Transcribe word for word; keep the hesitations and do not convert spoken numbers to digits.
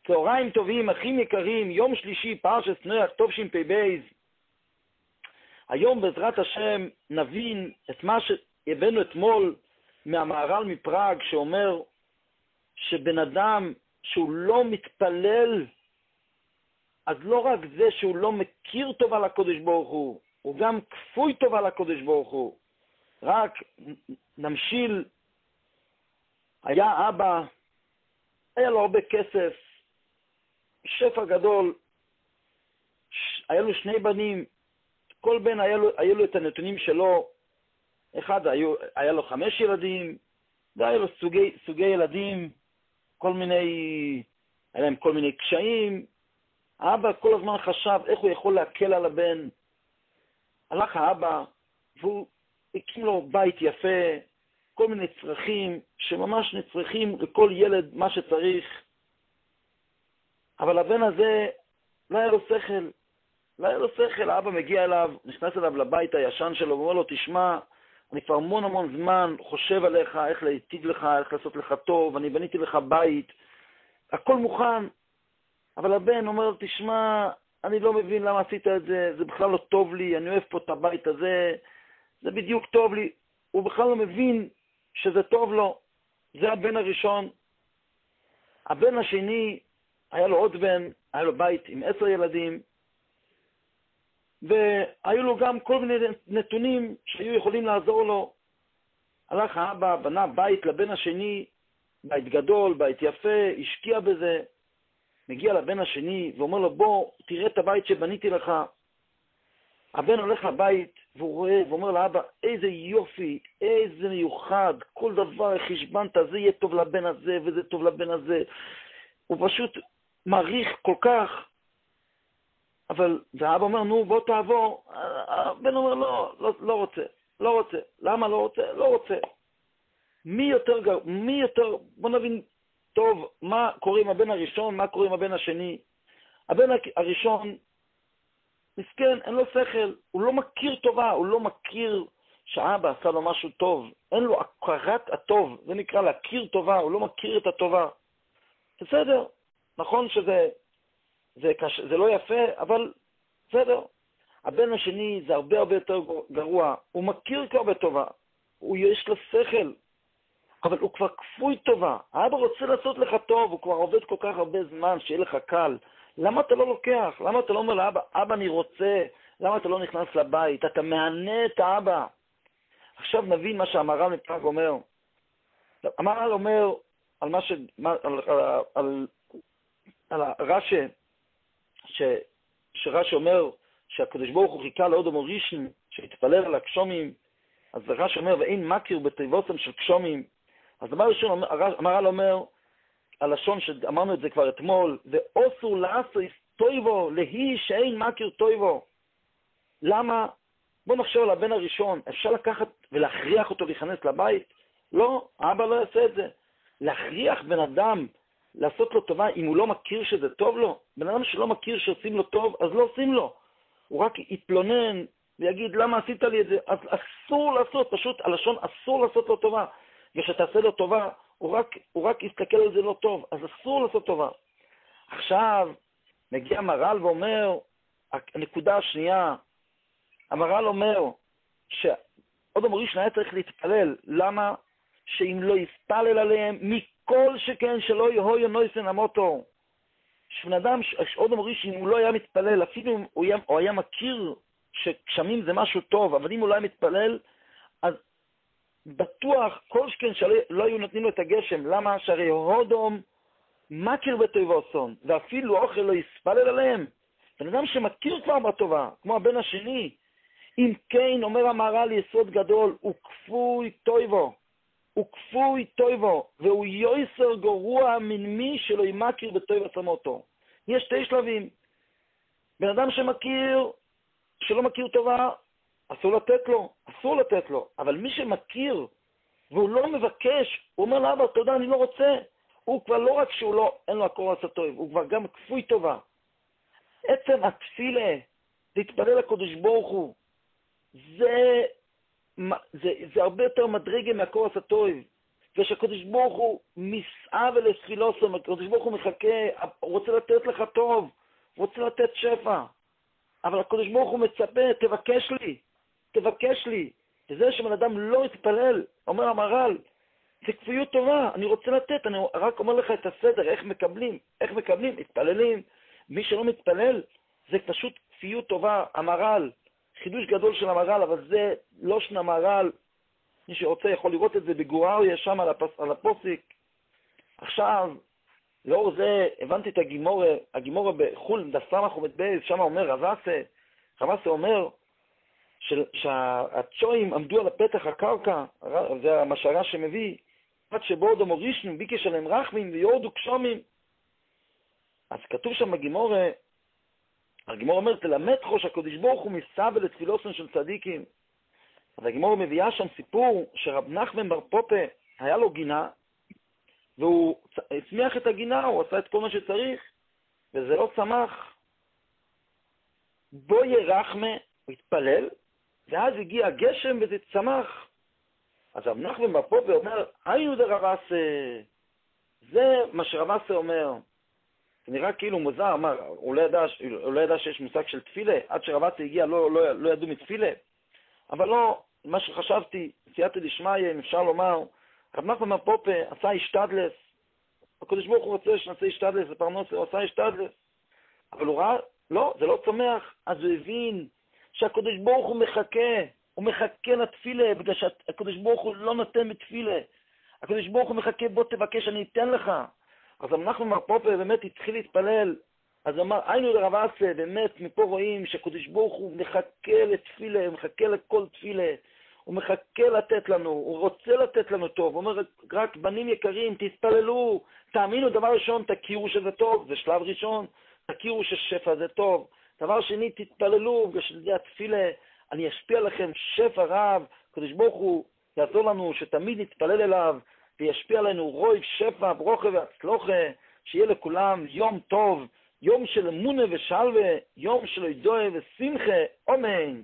צהריים טובים, אחים יקרים, יום שלישי, פרשת נח, תשפ"ב. היום בעזרת השם נבין את מה שהבאנו אתמול מהמהר"ל מפראג, שאומר שבן אדם שהוא לא מתפלל, אז לא רק זה שהוא לא מכיר טובה לקדוש ברוך הוא, הוא גם כפוי טובה לקדוש ברוך הוא. רק נמשיל, היה אבא, היה לו הרבה כסף, שפע גדול, היה לו שני בנים, כל בן היה לו, היה לו את הנתונים שלו, אחד היה, היה לו חמש ילדים, והיה לו סוגי, סוגי ילדים, כל מיני, היה להם כל מיני קשיים. האבא כל הזמן חשב איך הוא יכול להקל על הבן. הלך האבא, והוא הקים לו בית יפה, כל מיני צרכים שממש נצרכים לכל ילד מה שצריך. אבל הבן הזה לא היה לו שכל, לא היה לו שכל. האבא מגיע אליו, נכנס אליו לבית הישן שלו, ואומר לו, תשמע, אני כבר המון המון זמן חושב עליך, איך להיטיב לך, איך לעשות לך טוב, אני בניתי לך בית, הכל מוכן. אבל הבן אומר, תשמע, אני לא מבין למה עשית את זה, זה בכלל לא טוב לי, אני אוהב פה את הבית הזה, זה בדיוק טוב לי. הוא בכלל לא מבין שזה טוב לו. זה הבן הראשון. הבן השני, היה לו עוד בן, היה לו בית עם עשר ילדים, והיו לו גם כל מיני נתונים שהיו יכולים לעזור לו. הלך האבא, בנה בית לבן השני, בית גדול, בית יפה, השקיע בזה. מגיע לבן השני ואומר לו, בוא, תראה את הבית שבניתי לך. הבן הולך לבית והוא רואה ואומר לאבא, איזה יופי, איזה מיוחד, כל דבר חשבנת, זה יהיה טוב לבן הזה וזה טוב לבן הזה. הוא פשוט מעריך כל כך. אבל האבא אומר, נו, בוא תעבור. הבן אומר, לא, לא, לא רוצה, לא רוצה. למה לא רוצה? לא רוצה. מי יותר גר, מי יותר, בוא נבין טוב, מה קורה עם הבן הראשון, מה קורה עם הבן השני. הבן הראשון, מסכן, אין לו שכל, הוא לא מכיר טובה, הוא לא מכיר שהאבא עשה לו משהו טוב. אין לו הכרת הטוב, זה נקרא להכיר טובה, הוא לא מכיר את הטובה. בסדר, נכון שזה זה, קש... זה לא יפה, אבל בסדר. הבן השני זה הרבה הרבה יותר גרוע, הוא מכיר כבר בטובה, הוא יש לו שכל, אבל הוא כבר כפוי טובה. האבא רוצה לעשות לך טוב, הוא כבר עובד כל כך הרבה זמן, שיהיה לך קל. למה אתה לא לוקח? למה אתה לא אומר לאבא, אבא אני רוצה? למה אתה לא נכנס לבית? אתה מענה את האבא. עכשיו נבין מה שהמהר"ל מפראג אומר. המהר"ל אומר על מה ש... על, על, על, על הרש"י, ש... שרש"י אומר שהקדוש ברוך הוא חיכה לאודום הראשון, שהתפלל על הקשומים, אז רש"י אומר, ואין מכיר בתיבוסם של קשומים. אז דבר ראשון, המהר"ל אומר, הלשון שאמרנו את זה כבר אתמול, ואוסור לעשו טויבו, להי שאין מכיר טויבו. למה? בוא נחשוב על הבן הראשון, אפשר לקחת ולהכריח אותו להיכנס לבית? לא, האבא לא יעשה את זה. להכריח בן אדם לעשות לו טובה אם הוא לא מכיר שזה טוב לו? בן אדם שלא מכיר שעושים לו טוב, אז לא עושים לו. הוא רק יתלונן ויגיד, למה עשית לי את זה? אז אסור לעשות, פשוט הלשון אסור לעשות לו טובה. וכשתעשה לו טובה, הוא רק, הוא רק יסתכל על זה לא טוב, אז אסור לעשות טובה. עכשיו, מגיע המהר"ל ואומר, הנקודה השנייה, המהר"ל אומר, שאודום הראשון היה צריך להתפלל, למה? שאם לא יספלל עליהם, מכל שכן שלא יהיו נויסן המוטו. שבן אדם, שאודום הראשון, אם הוא לא היה מתפלל, אפילו אם הוא היה, הוא היה מכיר שגשמים זה משהו טוב, אבל אם הוא לא היה מתפלל, אז בטוח כל שכן שלא היו נותנים לו את הגשם. למה? שהרי הודום מכיר בטויבוסון, ואפילו אוכל לא יספלל עליהם. בן אדם שמכיר כבר בטובה, כמו הבן השני, אם כן, אומר המהר"ל יסוד גדול, הוא כפוי טויבו, הוא כפוי טויבו, והוא יויסר גרוע מן מי שלא ימכיר בטויבוסון אותו. יש שתי שלבים. בן אדם שמכיר, שלא מכיר טובה, אסור לתת לו, אסור לתת לו. אבל מי שמכיר, והוא לא מבקש, הוא אומר לאבא, תודה, אני לא רוצה. הוא כבר לא רק שהוא לא, אין לו הקור עשה טוב, הוא כבר גם כפוי טובה. עצם התפילה, להתפלל לקדוש ברוך הוא, זה, זה, זה הרבה יותר מדרגה מהקור עשה טוב. ושהקדוש ברוך הוא מסעה ולתפילוסו, הקדוש ברוך הוא מחכה, הוא רוצה לתת לך טוב, הוא רוצה לתת שפע, אבל הקדוש ברוך הוא מצפה, תבקש לי, תבקש לי. וזה שבן אדם לא יתפלל, אומר המהר"ל, זה כפיות טובה, אני רוצה לתת, אני רק אומר לך את הסדר, איך מקבלים, איך מקבלים, מתפללים. מי שלא מתפלל, זה פשוט כפיות טובה. המהר"ל, חידוש גדול של המהר"ל, אבל זה לא שנה המהר"ל. מי שרוצה יכול לראות את זה בגורריה, שם על, הפס, על הפוסיק. עכשיו, לאור זה, הבנתי את הגימורה, הגימורה בחול, דסמך ובית, שם אומר רבסה, רבסה אומר, שהצ'ויים עמדו על הפתח הקרקע, זה המשרה שמביא, עד שבורדו מורישנים, ביקש עליהם רחמים ויורדו קשומים. אז כתוב שם בגימורה, הגימורה אומר, תלמד חוש הקדוש ברוך הוא מסבא לתפילוסן של צדיקים. אז הגימורה מביאה שם סיפור שרב נחמן בר פופה היה לו גינה, והוא הצמיח את הגינה, הוא עשה את כל מה שצריך, וזה לא צמח. בו ירחמה, הוא התפלל, ואז הגיע הגשם וזה צמח. אז רב נחמן בר פופה אומר, היינו דרבסה, זה מה שרבסה אומר. זה נראה כאילו מוזר, אמר, הוא לא ידע, הוא לא ידע שיש מושג של תפילה, עד שרבסה הגיע לא, לא, לא ידעו מתפילה. אבל לא, מה שחשבתי, סייעתא דשמיא, אם אפשר לומר, רב נחמן בר פופה עשה השתדלס, הקדוש ברוך הוא רוצה שנעשה השתדלס, זה פרנסה, הוא עשה השתדלס. אבל הוא ראה, לא, זה לא צומח, אז הוא הבין שהקדוש ברוך הוא מחכה, הוא מחכה לתפילה, בגלל שהקדוש ברוך הוא לא נותן בתפילה. הקדוש ברוך הוא מחכה, בוא תבקש, אני אתן לך. אז רב נחמן בר פופה באמת התחיל להתפלל, אז הוא אמר, היינו דרבסה, באמת מפה רואים שהקדוש ברוך הוא מחכה לתפילה, הוא מחכה לכל תפילה, הוא מחכה לתת לנו, הוא רוצה לתת לנו טוב, הוא אומר, רק בנים יקרים, תתפללו, תאמינו, דבר ראשון, תכירו שזה טוב, זה שלב ראשון, תכירו ששפע זה טוב, דבר שני, תתפללו, בגלל שזה התפילה, אני אשפיע לכם שפע רב, הקדוש ברוך הוא יעזור לנו שתמיד נתפלל אליו, וישפיע עלינו רוי, שפע, ברוכה והצלוחה, שיהיה לכולם יום טוב, יום של אמונה ושלווה, יום של ידועה ושמחה, אמן.